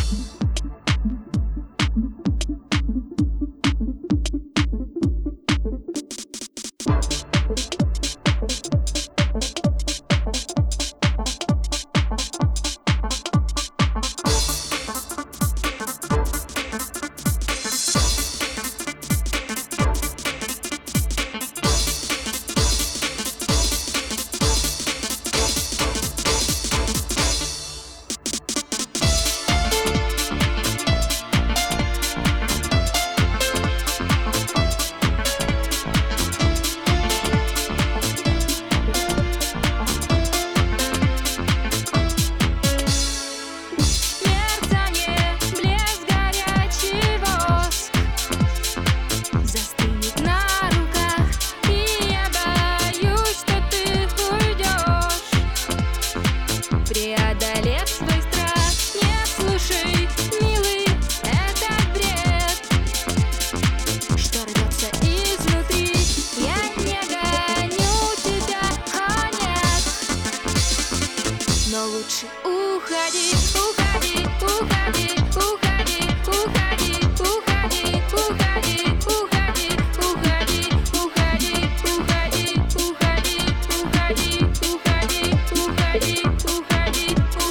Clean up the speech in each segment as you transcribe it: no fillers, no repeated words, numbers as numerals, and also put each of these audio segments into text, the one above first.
Преодолев свой страх, не слушай, милый, этот бред, что рвется изнутри. Я не гоню тебя, о нет, но лучше уходи, уходи, уходи, уходи, уходи, уходи, уходи, уходи, уходи, уходи, уходи, уходи, уходи, уходи, уходи, уходи.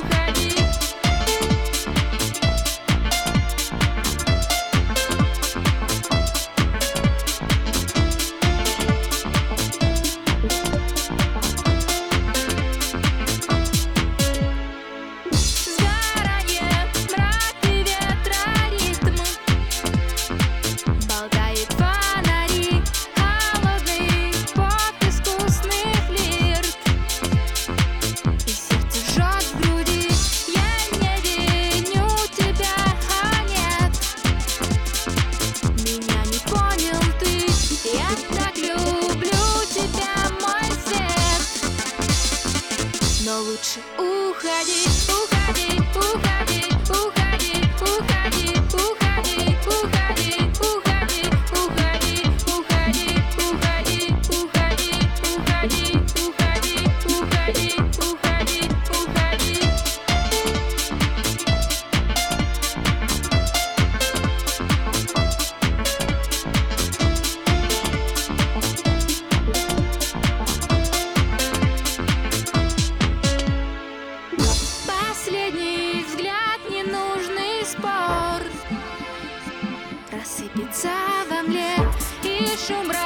Но лучше уходи, уходи, уходи, уходи, уходи, уходи, уходи, уходи, уходи, уходи, уходи, уходи, уходи, уходи, уходи, уходи, уходи. Последний взгляд, ненужный спор рассыпется во мгле, и шум